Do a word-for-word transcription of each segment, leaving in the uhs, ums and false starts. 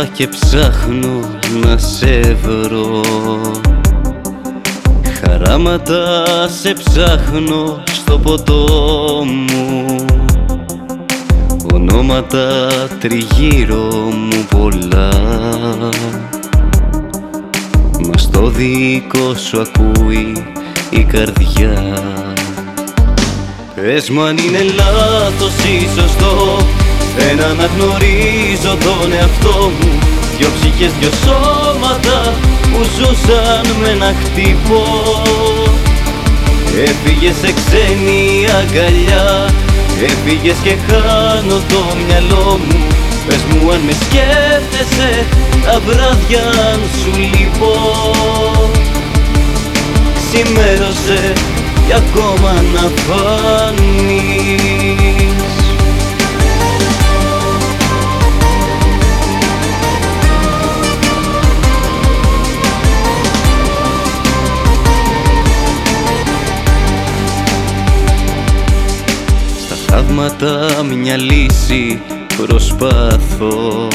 και ψάχνω να σε βρω. Χαράματα σε ψάχνω στο ποτό μου, ονόματα τριγύρω μου πολλά, μα στο δικό σου ακούει η καρδιά. Πες μου αν είναι λάθος ή σωστό, δεν αναγνωρίζω τον εαυτό μου. Δυο ψυχές, δυο σώματα που ζούσαν με ένα χτύπο. Έφυγες σε ξένη αγκαλιά, έφυγες και χάνω το μυαλό μου. Πες μου αν με σκέφτεσαι τα βράδια αν σου λείπω. Σημέρωσε κι ακόμα να φανείς. Στα θαύματα μια λύση προσπάθω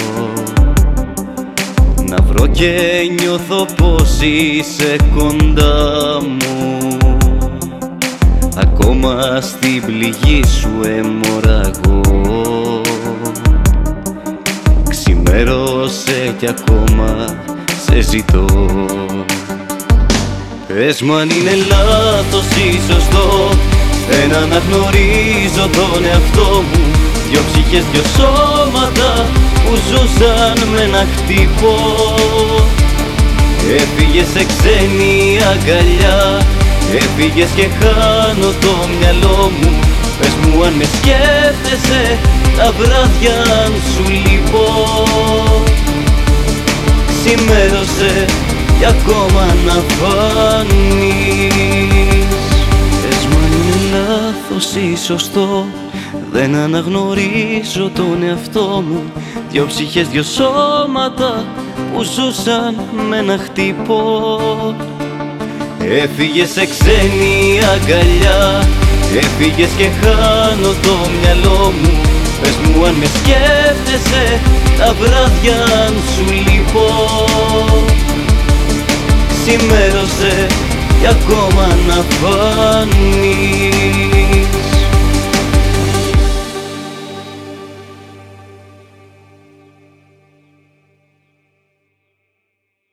να βρω και νιώθω πως είσαι κοντά μου. Ακόμα στην πληγή σου αιμορραγώ. Ξημέρωσε κι ακόμα σε ζητώ. Πες μου αν είναι λάθος ή σωστό, δεν αναγνωρίζω τον εαυτό μου. Δυο ψυχές, δυο σώματα που ζούσαν με ένα χτύπο. Έφυγες σε ξένη αγκαλιά, έφυγες και χάνω το μυαλό μου. Πες μου αν με σκέφτεσαι τα βράδια αν σου λείπω. Σημέρωσε κι ακόμα να φανείς. Πες μου αν είναι λάθος ή σωστό, δεν αναγνωρίζω τον εαυτό μου. Δυο ψυχές, δυο σώματα που ζούσαν με ένα χτύπο. Έφυγες σε ξένη αγκαλιά, έφυγες και χάνω το μυαλό μου. Πες μου αν με σκέφτεσαι τα βράδια αν σου λείπω. Σημέρωσε κι ακόμα να φανείς.